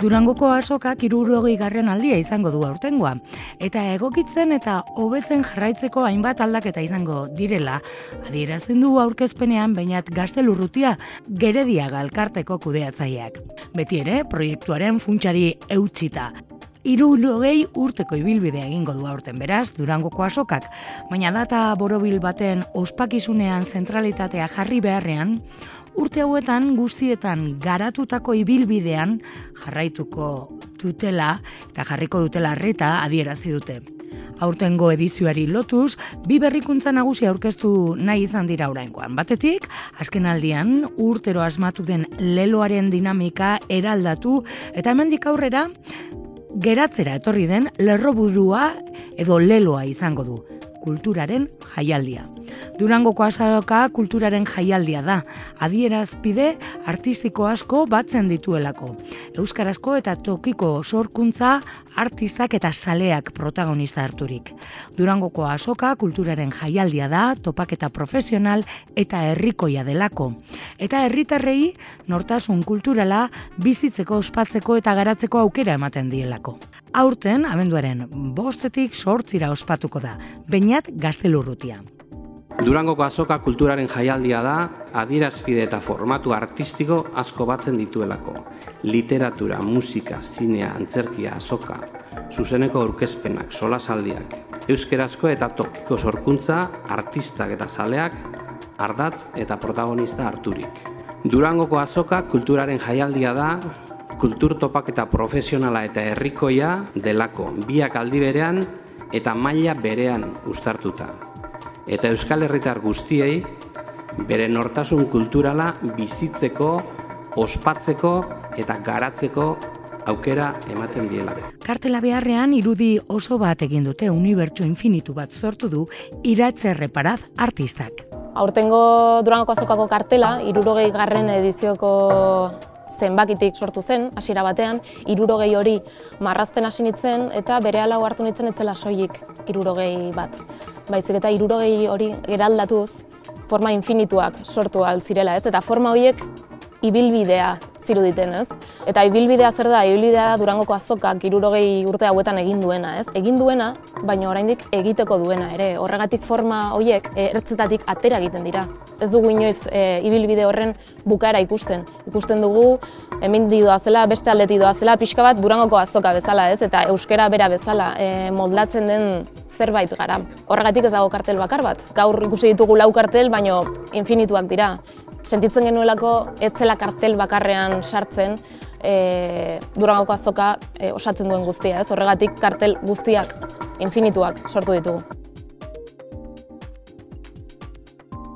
Durangoko azokak 60. aldia izango du aurtengoa, eta egokitzen eta hobetzen jarraitzeko hainbat aldaketa izango direla, adierazten du aurkezpenean Beñat Gaztelurrutia Gerediaga elkarteko kudeatzaileak. Beti ere, proiektuaren funtsari eutsita. 60 urteko ibilbidea egingo du aurten beraz Durangoko azokak, baina data borobil baten ospakizunean zentralitatea jarri beharrean, urte hauetan guztietan garatutako ibilbidean jarraituko dutela eta jarriko dutela arreta adierazi dute. Aurtengo edizioari lotuz, 2 berrikuntza nagusi aurkeztu nahi izan dira oraingoan. Batetik, azkenaldian urtero asmatu den leloaren dinamika eraldatu eta hemendik aurrera geratzera etorri den lerroburua edo leloa izango du, kulturaren jaialdia. Durangoko azoka kulturaren jaialdia da, adierazpide artistiko asko batzen dituelako. Euskarazko eta tokiko sorkuntza artistak eta zaleak protagonista harturik. Durangoko azoka kulturaren jaialdia da, topaketa profesional eta herrikoia delako. Eta herritarrei nortasun kulturala bizitzeko, ospatzeko eta garatzeko aukera ematen dielako. Aurten, abenduaren 5-tik 8 ospatuko da, Beñat Gaztelurrutia. Durangoko azoka kulturaren jaialdia da, adierazpide eta formatu artistiko asko batzen dituelako. Literatura, musika, zinea, antzerkia, azoka, zuzeneko aurkezpenak, solasaldiak, euskerazko eta tokiko sorkuntza, artistak eta zaleak, ardatz eta protagonista harturik. Durangoko azoka kulturaren jaialdia da, kultur topaketa profesionala eta herrikoia delako, biak aldi berean eta maila berean uztartuta. Eta euskal herritar guztiei bere nortasun kulturala bizitzeko, ospatzeko eta garatzeko aukera ematen dielako. Kartela beharrean irudi oso bat egin dute, unibertso infinitu bat sortu du Iratxe Reparaz artistak. Aurtengo Durangoko azokako kartela 60. edizioko zenbakitik sortu zen, hasiera batean, 60 hori marrazten hasi nintzen eta berehala hartu nintzen etzela soilik 60 bat. Baizik eta 60 hori eraldatuz forma infinituak sortu ahal zirela, ez? Eta forma horiek ibilbidea ziruditen, ez? Eta ibilbidea zer da? Ibilbidea da Durangoko azokak 60 urte hauetan egin duena, ez? Egin duena, baina oraindik egiteko duena ere. Horregatik forma horiek ertzetatik atera egiten dira. Ez dugu inoiz ibilbide horren bukaera ikusten. Ikusten dugu hemen doazela, beste aldetik doazela, pixka bat Durangoko azoka bezala, ez? Eta euskara bera bezala moldatzen den zerbait gara. Horregatik ez dago kartel bakar bat. Gaur ikusi ditugu 4 kartel, baina infinituak dira. Sentitzen genuelako ez zela kartel bakarrean sartzen Durangoko azoka osatzen duen guztia, ez? Horregatik kartel guztiak infinituak sortu ditugu.